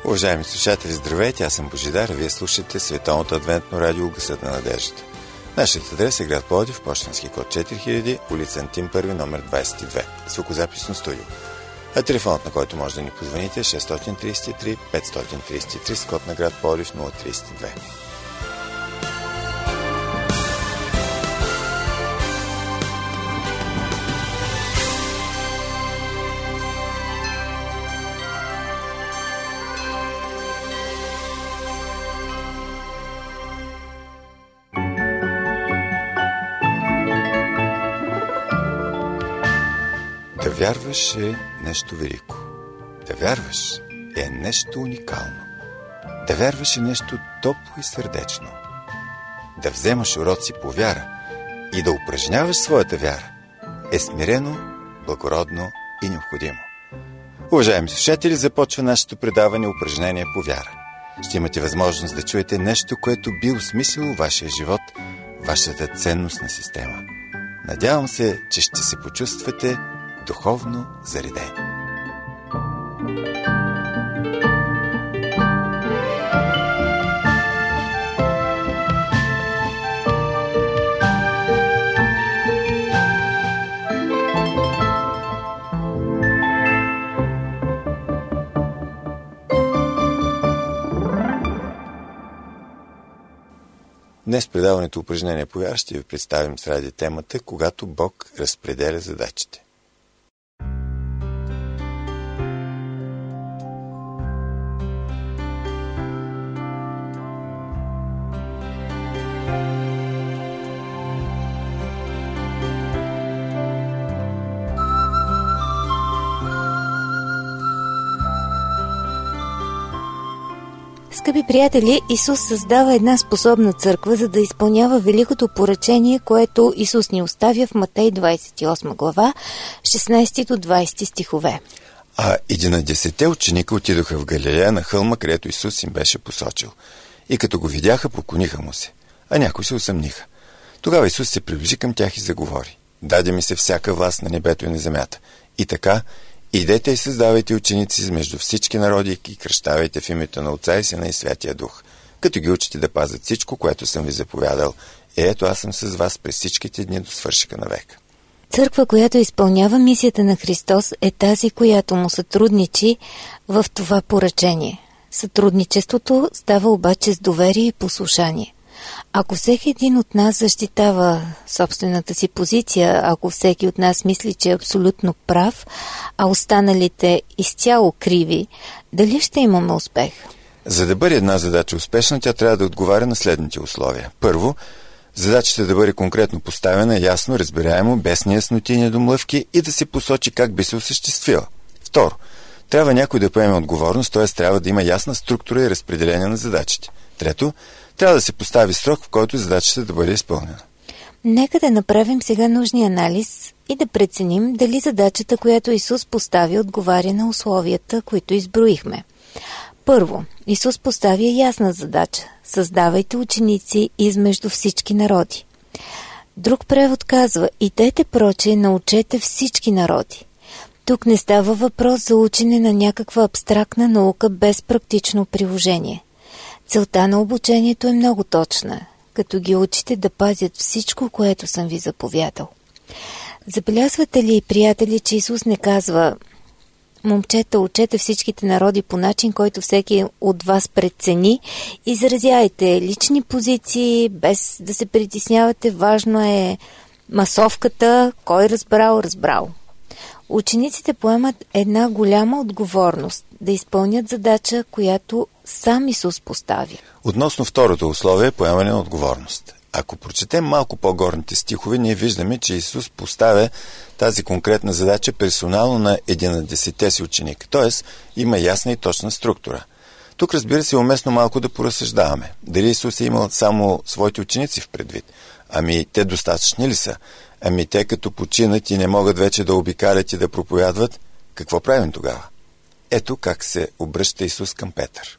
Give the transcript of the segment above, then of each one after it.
Уважаеми слушатели, здравейте, аз съм Божидар, а вие слушате Световното адвентно радио Гласът на надеждата. Нашият адрес е град Пловдив, пощенски код 4000, улица Антим 1, номер 22, звукозаписно студио. А телефонът, на който може да ни позвоните, е 633 533 с код на град Пловдив 032. Да вярваш е нещо велико. Да вярваш е нещо уникално. Да вярваш е нещо топло и сърдечно. Да вземаш уроци по вяра и да упражняваш своята вяра е смирено, благородно и необходимо. Уважаеми слушатели, започва нашето предаване упражнение по вяра. Ще имате възможност да чуете нещо, което би осмислило вашия живот, вашата ценностна система. Надявам се, че ще се почувствате духовно заредени. Днес в предаването упражнение по вяра ще ви представим с ради темата "Когато Бог разпределя задачите". Скъпи приятели, Исус създава една способна църква, за да изпълнява великото поръчение, което Исус ни оставя в Матей 28 глава, 16 до 20 стихове. А 11 ученика отидоха в Галилея на хълма, където Исус им беше посочил. И като го видяха, поклониха му се, а някои се усъмниха. Тогава Исус се приближи към тях и заговори: "Даде ми се всяка власт на небето и на земята. И така, идете и създавайте ученици между всички народи и кръщавайте в името на Отца и Сина и Святия Дух, като ги учите да пазят всичко, което съм ви заповядал. Ето, аз съм с вас през всичките дни до свършека на века." Църква, която изпълнява мисията на Христос, е тази, която му сътрудничи в това поръчение. Сътрудничеството става обаче с доверие и послушание. Ако всеки един от нас защитава собствената си позиция, ако всеки от нас мисли, че е абсолютно прав, а останалите изцяло криви, дали ще имаме успех? За да бъде една задача успешна, тя трябва да отговаря на следните условия. Първо, задачата да бъде конкретно поставена, ясно, разбираемо, без неясноти и недомлъвки и да се посочи как би се осъществила. Второ, трябва някой да поеме отговорност, т.е. трябва да има ясна структура и разпределение на задачите. Трето, трябва да се постави срок, в който задачата да бъде изпълнена. Нека да направим сега нужния анализ и да преценим дали задачата, която Исус постави, отговаря на условията, които изброихме. Първо, Исус поставя ясна задача – създавайте ученици измежду всички народи. Друг превод казва: идете проче, научете всички народи. Тук не става въпрос за учене на някаква абстрактна наука без практично приложение. Целта на обучението е много точна, като ги учите да пазят всичко, което съм ви заповядал. Забелязвате ли, приятели, че Исус не казва: момчета, учете всичките народи по начин, който всеки от вас прецени, изразяйте лични позиции, без да се притеснявате, важно е масовката, кой разбрал. Учениците поемат една голяма отговорност да изпълнят задача, която сам Исус постави. Относно второто условие, поемане на отговорност. Ако прочетем малко по-горните стихове, ние виждаме, че Исус поставя тази конкретна задача персонално на 11 си ученика, т.е. има ясна и точна структура. Тук, разбира се, е уместно малко да поразсъждаваме. Дали Исус е имал само своите ученици в предвид? Ами те достатъчни ли са? Ами те като починат и не могат вече да обикалят и да проповядват, какво правим тогава? Ето как се обръща Исус към Петър.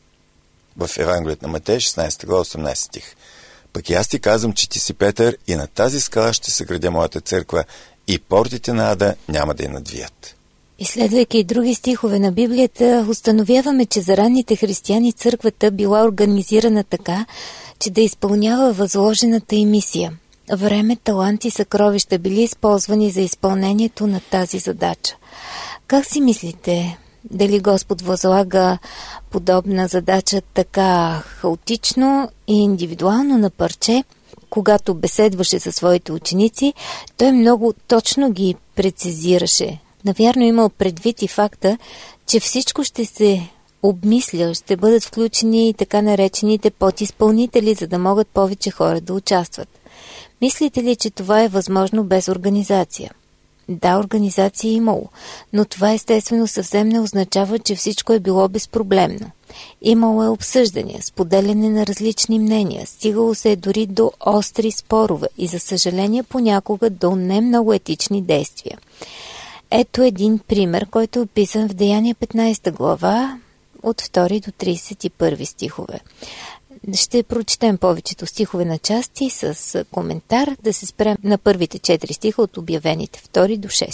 В Евангелието на Матей, 16 глава, 18 стих. "Пък и аз ти казвам, че ти си Петър и на тази скала ще се градя моята църква и портите на ада няма да я надвият." Изследвайки и други стихове на Библията, установяваме, че за ранните християни църквата била организирана така, че да изпълнява възложената й мисия. Време, талант и съкровища били използвани за изпълнението на тази задача. Как си мислите, дали Господ възлага подобна задача така хаотично и индивидуално на парче? Когато беседваше със своите ученици, той много точно ги прецизираше. Навярно имал предвид и факта, че всичко ще се обмисля, ще бъдат включени и така наречените подизпълнители, за да могат повече хора да участват. Мислите ли, че това е възможно без организация? Да, организация е имало, но това естествено съвсем не означава, че всичко е било безпроблемно. Имало е обсъждания, споделяне на различни мнения, стигало се е дори до остри спорове и за съжаление понякога до не много етични действия. Ето един пример, който е описан в Деяния 15 глава от 2 до 31 стихове. Ще прочетем повечето стихове на части с коментар, да се спрем на първите 4 стиха от обявените 2 до 6.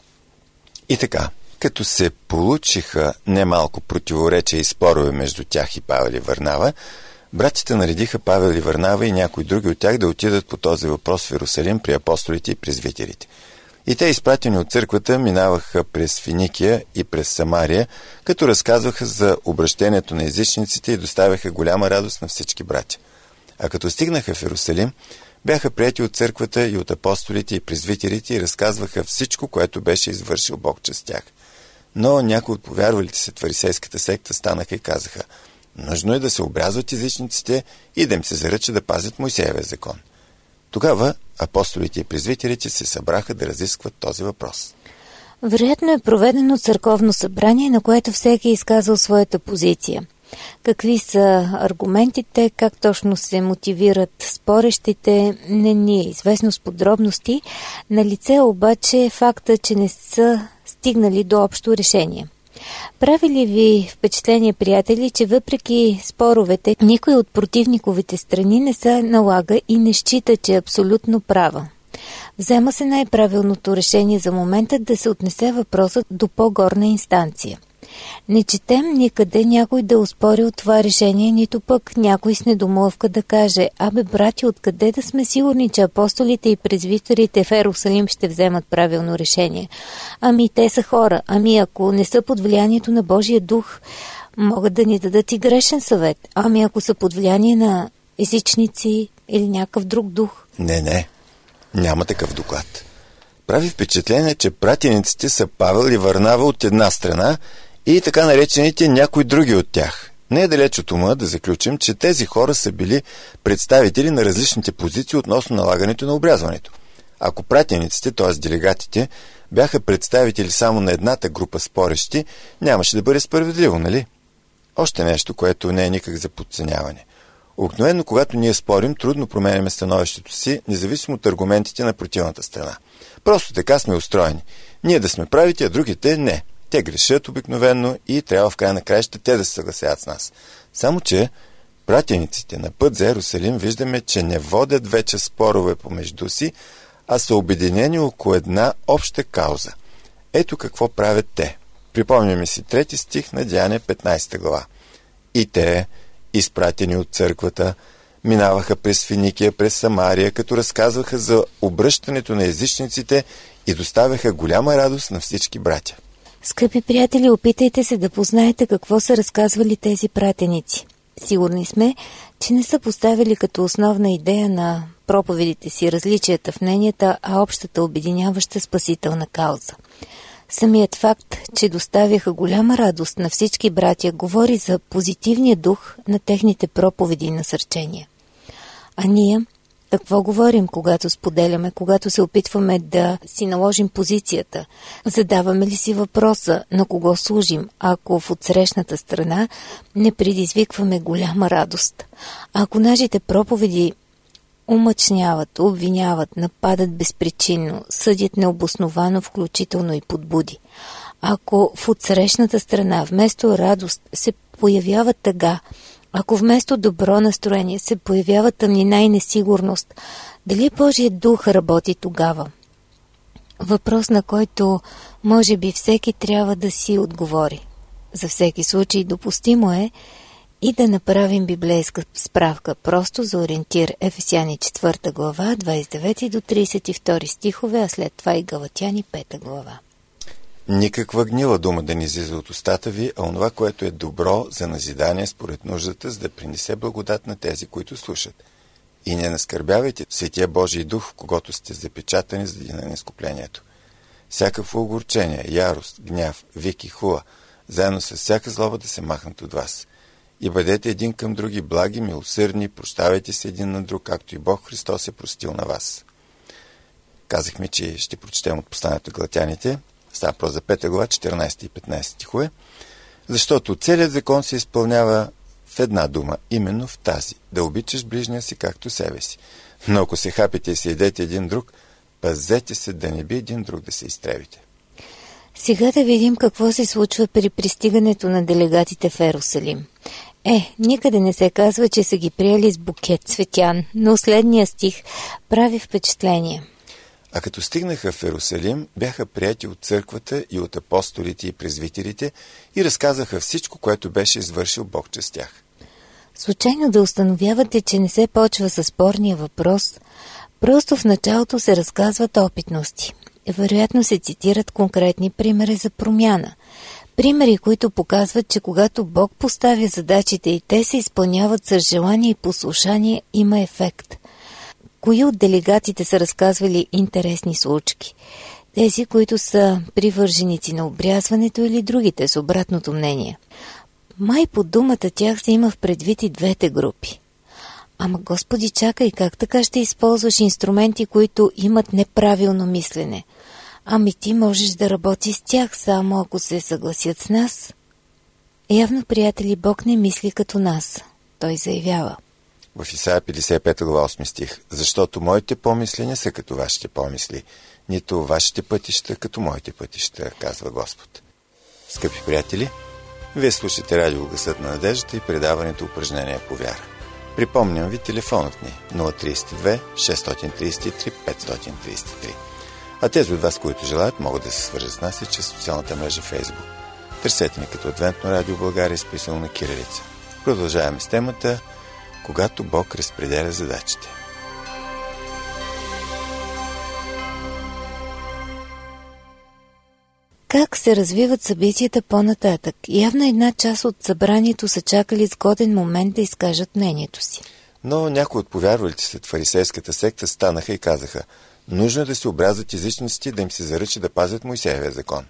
И така, като се получиха немалко противоречия и спорове между тях и Павел и Варнава, братите наредиха Павел и Варнава и някои други от тях да отидат по този въпрос в Иерусалим при апостолите и презвитерите. И те, изпратени от църквата, минаваха през Финикия и през Самария, като разказваха за обращението на езичниците и доставяха голяма радост на всички братя. А като стигнаха в Иерусалим, бяха приети от църквата и от апостолите и презвитерите и разказваха всичко, което беше извършил Бог чрез тях. Но някои от повярвалите се в фарисейската секта станаха и казаха: нужно е да се обрязват езичниците и да им се заръча да пазят Мойсеевия закон. Тогава апостолите и презвитерите се събраха да разискват този въпрос. Вероятно е проведено църковно събрание, на което всеки е изказал своята позиция. Какви са аргументите, как точно се мотивират спорещите, не ни е известно с подробности. На лице обаче е факта, че не са стигнали до общо решение. Прави ли ви впечатление, приятели, че въпреки споровете, никой от противниковите страни не се налага и не счита, че е абсолютно права? Взема се най-правилното решение за момента да се отнесе въпросът до по-горна инстанция. Не четем никъде някой да оспори от това решение, нито пък някой с недомлъвка да каже: абе, брати, откъде да сме сигурни, че апостолите и презвитерите в Иерусалим ще вземат правилно решение? Ами те са хора, ами ако не са под влиянието на Божия дух, могат да ни дадат и грешен съвет. Ами ако са под влияние на езичници или някакъв друг дух? Не, няма такъв доклад. Прави впечатление, че пратениците са Павел и Варнава от една страна и така наречените някои други от тях. Не е далеч от ума да заключим, че тези хора са били представители на различните позиции относно налагането на обрязването. Ако пратениците, т.е. делегатите, бяха представители само на едната група спорещи, нямаше да бъде справедливо, нали? Още нещо, което не е никак за подценяване. Обикновено, когато ние спорим, трудно променяме становището си, независимо от аргументите на противната страна. Просто така сме устроени. Ние да сме правите, а другите не. Те грешат обикновено и трябва в края на краища те да се съгласят с нас. Само че пратениците на път за Иерусалим виждаме, че не водят вече спорове помежду си, а са обединени около една обща кауза. Ето какво правят те. Припомняме си 3 стих на Деяния 15 глава. И те, изпратени от църквата, минаваха през Финикия, през Самария, като разказваха за обръщането на езичниците и доставяха голяма радост на всички братя. Скъпи приятели, опитайте се да познаете какво са разказвали тези пратеници. Сигурни сме, че не са поставили като основна идея на проповедите си различията в мненията, а общата обединяваща спасителна кауза. Самият факт, че доставяха голяма радост на всички братя, говори за позитивния дух на техните проповеди и насърчения. А ние какво говорим, когато споделяме, когато се опитваме да си наложим позицията? Задаваме ли си въпроса на кого служим, ако в отсрещната страна не предизвикваме голяма радост? Ако нашите проповеди умъчняват, обвиняват, нападат безпричинно, съдят необосновано, включително и подбуди. Ако в отсрещната страна вместо радост се появява тъга, ако вместо добро настроение се появява тъмнина и несигурност, дали Божият дух работи тогава? Въпрос, на който може би всеки трябва да си отговори. За всеки случай допустимо е и да направим библейска справка, просто за ориентир. Ефесяни 4 глава, 29 до 32 стихове, а след това и Галатяни 5 глава. Никаква гнила дума да не излиза от устата ви, а онова, което е добро за назидание според нуждата, за да принесе благодат на тези, които слушат. И не наскърбявайте Светия Божий дух, в когото сте запечатани за деня на изкуплението. Всякакво огорчение, ярост, гняв, вик и хула, заедно с всяка злоба да се махнат от вас. И бъдете един към други благи, милосърдни, прощавайте се един на друг, както и Бог Христос е простил на вас. Казахме, че ще прочетем от посланието Галатяните. Става въпрос за 5 глава, 14 и 15 стихове. Защото целият закон се изпълнява в една дума, именно в тази. Да обичаш ближния си както себе си. Но ако се хапите и се едете един друг, пазете се да не би един друг да се изтребите. Сега да видим какво се случва при пристигането на делегатите в Ерусалим. Никъде не се казва, че са ги приели с букет цветян, но следния стих прави впечатление. А като стигнаха в Ерусалим, бяха прияти от църквата и от апостолите и презвитерите и разказаха всичко, което беше извършил Бог чрез тях. Случайно да установявате, че не се почва със спорния въпрос, просто в началото се разказват опитности. Вероятно се цитират конкретни примери за промяна. Примери, които показват, че когато Бог поставя задачите и те се изпълняват с желание и послушание, има ефект. Кои от делегатите са разказвали интересни случки? Тези, които са привърженици на обрязването или другите с обратното мнение? Май под думата тях се има в предвид и двете групи. Ама Господи, чакай, как така ще използваш инструменти, които имат неправилно мислене? Ами ти можеш да работиш с тях, само ако се съгласят с нас. Явно, приятели, Бог не мисли като нас. Той заявява. В Исаия 55 глава 8 стих. Защото моите помисления са като вашите помисли, нито вашите пътища като моите пътища, казва Господ. Скъпи приятели, вие слушате радио Гласът на надеждата и предаването Упражнения по вяра. Припомням ви телефонът ни 032 633 533. А тези от вас, които желаят, могат да се свържат с нас и чрез социалната мрежа Facebook. Търсете ни като Адвентно радио България, изписано на кирилица. Продължаваме с темата Когато Бог разпределя задачите. Как се развиват събитията по-нататък? Явно една част от събранието са чакали сгоден момент да изкажат мнението си. Но някои от повярвалите след фарисейската секта станаха и казаха: нужно е да се обрязат езичниците, да им се заръчи да пазят Мойсеевия закон.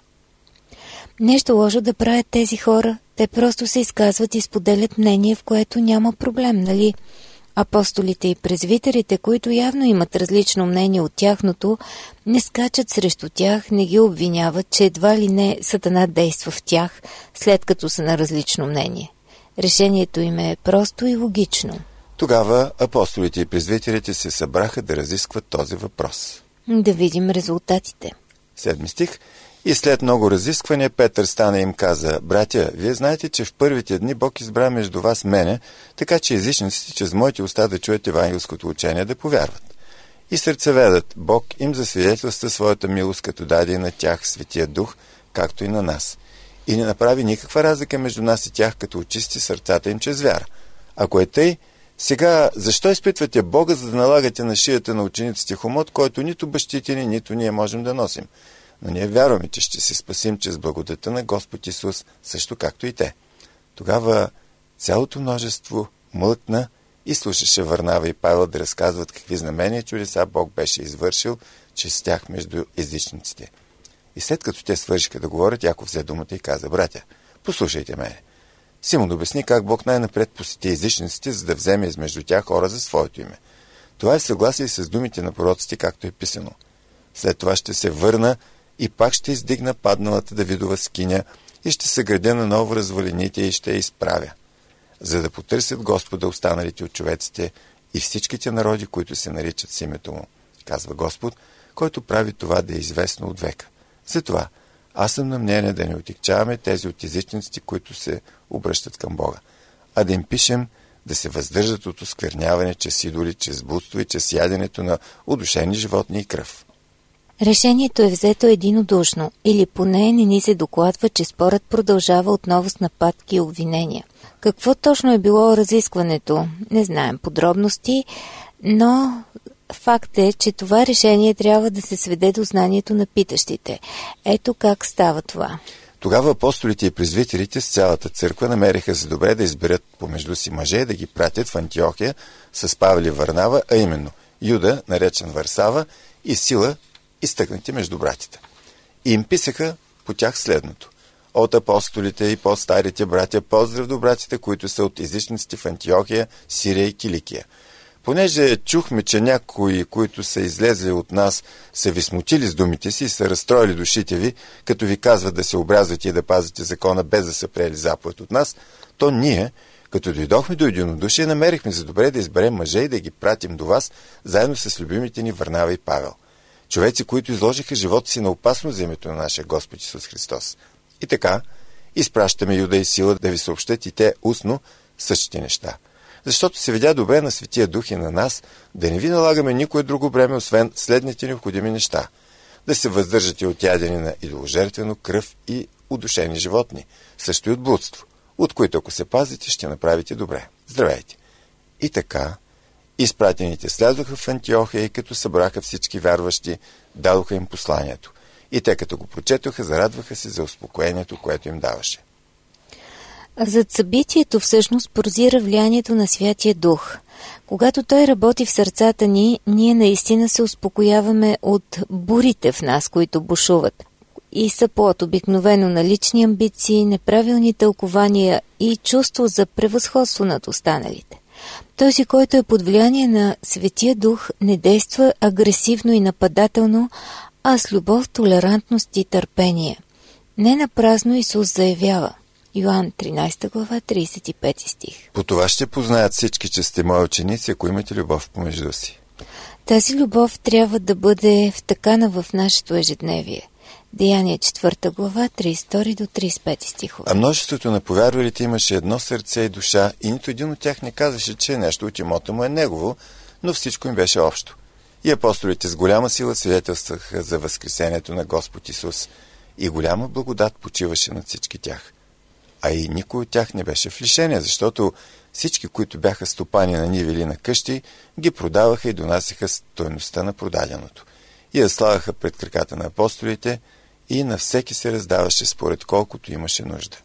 Нещо лошо да правят тези хора. Те просто се изказват и споделят мнение, в което няма проблем, нали? Апостолите и презвитерите, които явно имат различно мнение от тяхното, не скачат срещу тях, не ги обвиняват, че едва ли не Сатана действа в тях, след като са на различно мнение. Решението им е просто и логично. Тогава апостолите и презвитерите се събраха да разискват този въпрос. Да видим резултатите. 7 стих. И след много разисквания Петър стана и им каза: братя, вие знаете, че в първите дни Бог избра между вас мене, така че езичниците чрез моите уста да чуят евангелското учение, да повярват. И сърцеведът Бог им засвидетелства своята милост, като даде и на тях Светия Дух, както и на нас. И не направи никаква разлика между нас и тях, като очисти сърцата им чрез вяра. Ако е тъй, сега защо изпитвате Бога, за да налагате на шията на учениците хомот, който нито бащите ни, нито ние можем да носим? Но ние вярваме, че ще се спасим чрез благодата на Господ Исус, също както и те. Тогава цялото множество млъкна и слушаше Варнава и Павел да разказват какви знамения и чудеса Бог беше извършил чрез тях между езичниците. И след като те свършиха да говорят, Яков взе думата и каза: братя, послушайте мене. Симон обясни как Бог най-напред посети езичниците, за да вземе измежду тях хора за своето име. Това е съгласие с думите на пророците, както е писано. След това ще се върна и пак ще издигна падналата Давидова скиня и ще съградя наново развалините и ще я изправя, за да потърсят Господа останалите от човеците и всичките народи, които се наричат с името му, казва Господ, който прави това да е известно от века. Затова аз съм на мнение да не отекчаваме тези от езичниците, които се обръщат към Бога, а да им пишем да се въздържат от оскверняване чрез идоли, чрез блудство и чрез яденето на удушени животни и кръв. Решението е взето единодушно, или поне не ни се докладва, че спорът продължава отново с нападки и обвинения. Какво точно е било разискването? Не знаем подробности, но факт е, че това решение трябва да се сведе до знанието на питащите. Ето как става това. Тогава апостолите и презвитерите с цялата църква намериха за добре да изберат помежду си мъже и да ги пратят в Антиохия с Павел и Варнава, а именно Юда, наречен Варсава, и Сила, изтъкнати между братите. И им писаха по тях следното: от апостолите и по-старите братя, поздрав до братите, които са от езичниците в Антиохия, Сирия и Киликия. Понеже чухме, че някои, които са излезли от нас, са ви смутили с думите си и са разстроили душите ви, като ви казват да се обрязвате и да пазите закона, без да са приели заповед от нас, то ние, като дойдохме до единодушие, намерихме за добре да изберем мъже и да ги пратим до вас, заедно с любимите ни Варнава и Павел. Човеци, които изложиха живота си на опасност за името на нашия Господ Исус Христос. И така, изпращаме Юда и Сила да ви съобщат и те устно същите неща. Защото се видя добре на Светия Дух и на нас да не ви налагаме никое друго бреме, освен следните необходими неща: да се въздържате от ядене на идоложертвено, кръв и удушени животни, също и от блудство, от които ако се пазите, ще направите добре. Здравейте! И така, изпратените слязоха в Антиохия и като събраха всички вярващи, дадоха им посланието. И те като го прочетоха, зарадваха се за успокоението, което им даваше. Зад събитието всъщност прозира влиянието на Святия Дух. Когато Той работи в сърцата ни, ние наистина се успокояваме от бурите в нас, които бушуват. И са плод обикновено на лични амбиции, неправилни тълкования и чувство за превъзходство над останалите. Този, който е под влияние на Светия Дух, не действа агресивно и нападателно, а с любов, толерантност и търпение. Не напразно Исус заявява. Йоан 13 глава, 35 стих. По това ще познаят всички, че сте мои ученици, ако имате любов помежду си. Тази любов трябва да бъде втъкана в нашето ежедневие. Деяния 4 глава, 32 до 35 стихове. А множеството на повярвалите имаше едно сърце и душа, и нито един от тях не казваше, че нещо от имота му е негово, но всичко им беше общо. И апостолите с голяма сила свидетелстваха за възкресението на Господ Исус, и голяма благодат почиваше над всички тях. А и никой от тях не беше в лишение, защото всички, които бяха стопани на ниви или на къщи, ги продаваха и донасяха стойността на продаденото. И я слагаха пред краката на апостолите, и на всеки се раздаваше според колкото имаше нужда.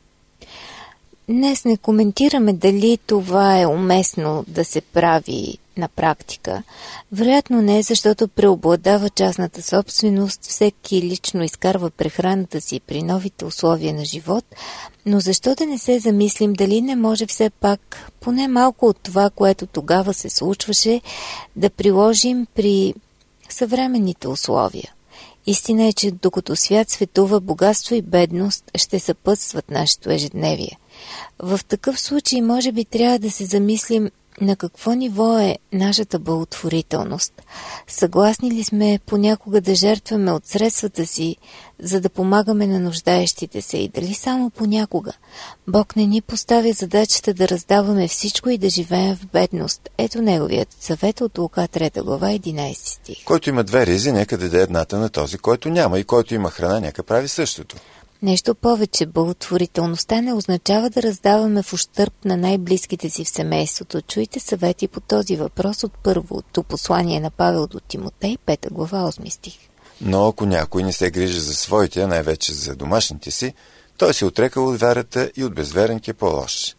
Днес не коментираме дали това е уместно да се прави на практика. Вероятно не, защото преобладава частната собственост, всеки лично изкарва прехраната си при новите условия на живот, но защо да не се замислим дали не може все пак, поне малко от това, което тогава се случваше, да приложим при съвременните условия. Истина е, че докато свят светува, богатство и бедност ще съпътстват нашето ежедневие. В такъв случай може би трябва да се замислим на какво ниво е нашата благотворителност. Съгласни ли сме понякога да жертваме от средствата си, за да помагаме на нуждаещите се, и дали само понякога? Бог не ни поставя задачата да раздаваме всичко и да живеем в бедност. Ето неговият съвет от Лука 3 глава 11 стих. Който има две ризи, нека даде едната на този, който няма, и който има храна, нека прави същото. Нещо повече, благотворителността не означава да раздаваме в ущърб на най-близките си в семейството. Чуйте съвети по този въпрос от първото послание на Павел до Тимотей, 5 глава, 8 стих. Но ако някой не се грижи за своите, а най-вече за домашните си, той се отрекал от вярата и от безверенки е по-лош.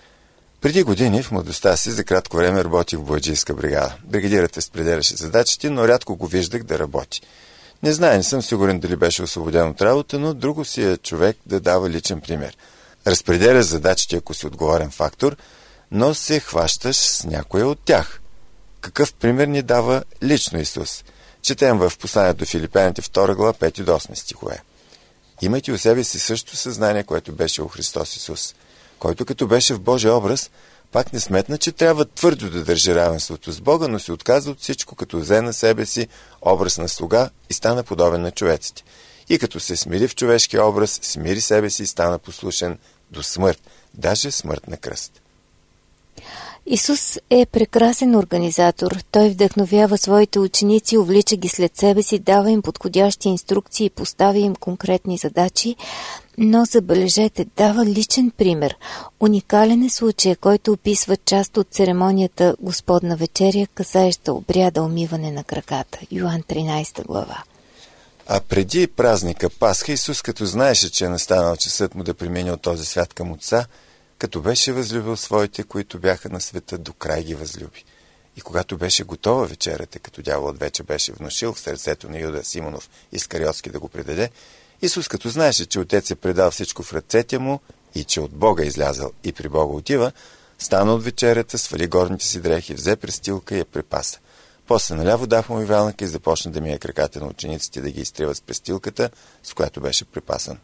Преди години в младостта си за кратко време работих в бояджийска бригада. Бригадирът разпределяше задачите, но рядко го виждах да работи. Не съм сигурен дали беше освободен от работа, но друго си е човек да дава личен пример. Разпределяш задачите, ако си отговорен фактор, но се хващаш с някоя от тях. Какъв пример ни дава лично Исус? Четем в посланието до Филипяните 2 глава 5 до 8 стихове. Имайте у себе си същото съзнание, което беше у Христос Исус, който като беше в Божия образ, пак не сметна, че трябва твърдо да държи равенството с Бога, но се отказа от всичко, като взе на себе си образ на слуга и стана подобен на човеците. И като се смири в човешкия образ, смири себе си и стана послушен до смърт, даже смърт на кръст. Исус е прекрасен организатор. Той вдъхновява своите ученици, увлича ги след себе си, дава им подходящи инструкции, поставя им конкретни задачи, но забележете, дава личен пример. Уникален е случай, който описва част от церемонията Господна вечеря, касаеща обряда умиване на краката. Йоан 13 глава. А преди празника Пасха, Исус, като знаеше, че е настанал часът му да премине от този свят към Отца, като беше възлюбил своите, които бяха на света, до край ги възлюби. И когато беше готова вечерята, като дяволът вече беше внушил в сърцето на Юда Симонов Искариотски да го предаде, Исус, като знаеше, че Отец е предал всичко в ръцете му и че от Бога излязъл и при Бога отива, стана от вечерята, свали горните си дрехи, взе престилка и я препаса. После наля вода в умивалника и започна да мие краката на учениците, да ги изтрива с престилката, с която беше препасан.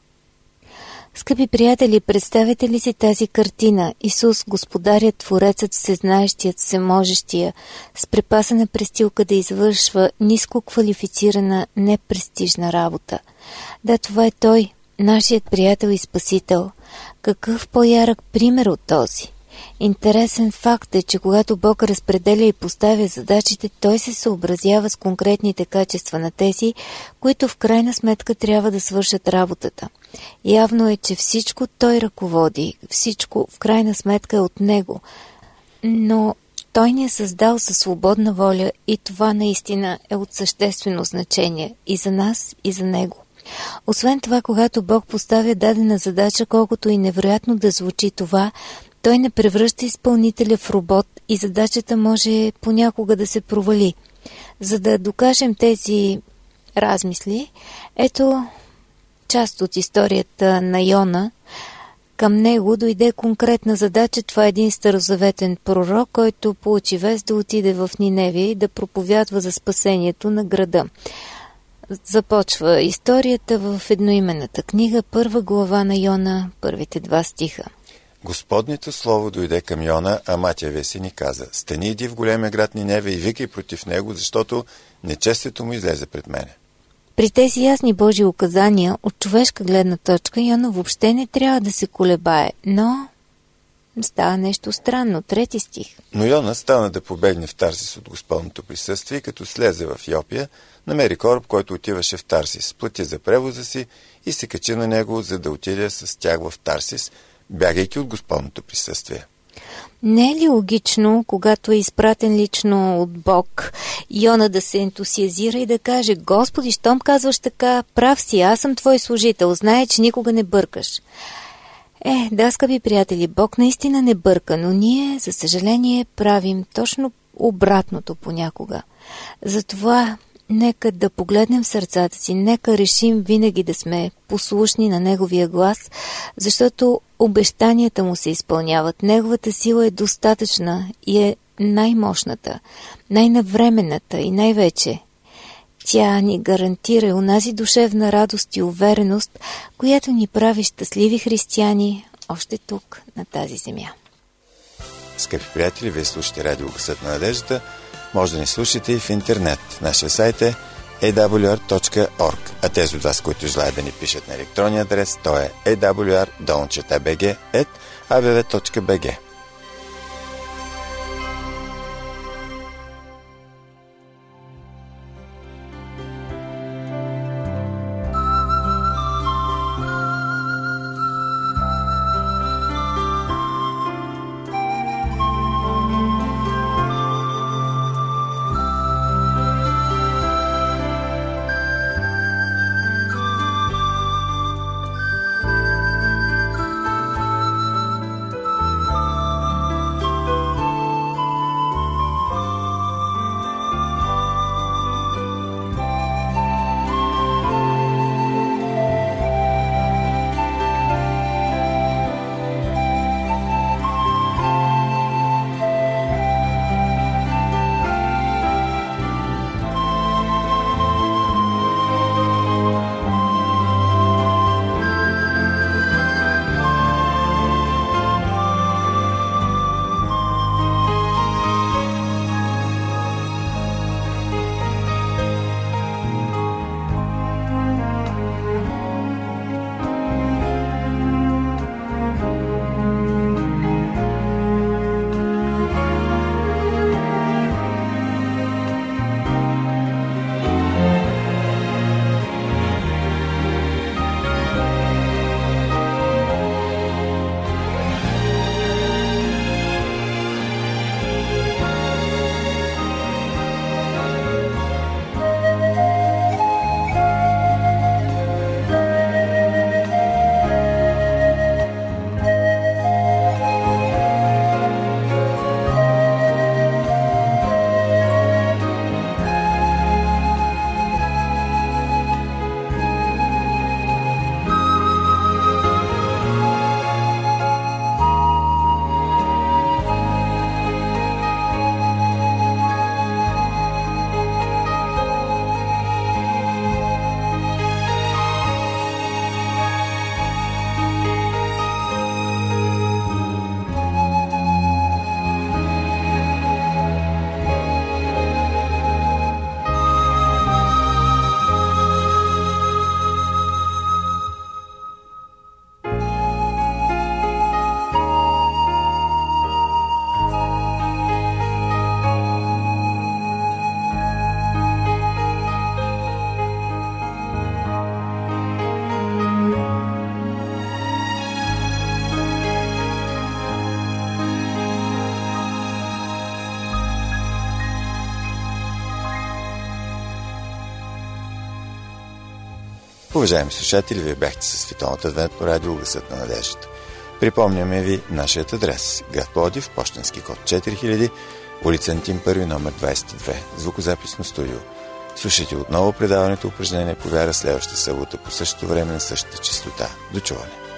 Скъпи приятели, представете ли си тази картина? Исус, Господарят, Творецът, Всезнаещият, Всеможещия, с препасана престилка да извършва ниско квалифицирана, непрестижна работа. Да, това е Той, нашият приятел и Спасител. Какъв по-ярък пример от този? Интересен факт е, че когато Бог разпределя и поставя задачите, Той се съобразява с конкретните качества на тези, които в крайна сметка трябва да свършат работата. Явно е, че всичко Той ръководи, всичко в крайна сметка е от Него. Но Той ни е създал със свободна воля и това наистина е от съществено значение и за нас, и за Него. Освен това, когато Бог поставя дадена задача, колкото и невероятно да звучи това, Той не превръща изпълнителя в робот и задачата може понякога да се провали. За да докажем тези размисли, ето част от историята на Йона. Към него дойде конкретна задача. Това е един старозаветен пророк, който получи вест да отиде в Ниневия и да проповядва за спасението на града. Започва историята в едноименната книга, 1 глава на Йона, първите 2 стиха. Господнето слово дойде към Йона, а Матиевия син и каза: стани, иди в големия град Ниневе и викай против него, защото нечестието му излезе пред мене. При тези ясни Божии указания, от човешка гледна точка, Йона въобще не трябва да се колебае, но става нещо странно. 3 стих. Но Йона стана да побегне в Тарсис от Господното присъствие, като слезе в Йопия, намери кораб, който отиваше в Тарсис, плати за превоза си и се качи на него, за да отиде с тях в Тарсис, бягайки от Господното присъствие. Не е ли логично, когато е изпратен лично от Бог, Йона да се ентусиазира и да каже: Господи, щом казваш така, прав си, аз съм твой служител, знае, че никога не бъркаш. Да, скъпи приятели, Бог наистина не бърка, но ние, за съжаление, правим точно обратното понякога. Затова нека да погледнем в сърцата си, нека решим винаги да сме послушни на Неговия глас, защото обещанията му се изпълняват. Неговата сила е достатъчна и е най-мощната, най-навременната и най-вече тя ни гарантира онази душевна радост и увереност, която ни прави щастливи християни още тук, на тази земя. Скъпи приятели, вие слушате Радио Гласът на надеждата. Може да ни слушате и в интернет. Нашия сайт е awr.org. А тези от вас, които желаят да ни пишат на електронния адрес, то е awr@abv.bg. Уважаеми слушатели, вие бяхте със Световното адвентно радио Гласът на надеждата. Припомняме ви нашият адрес: град Пловдив, пощенски код 4000, улица Антим 1, номер 22, звукозаписно студио. Слушайте отново предаването Упражнение по вяра следващата събота по същото време на същата честота. До чуване!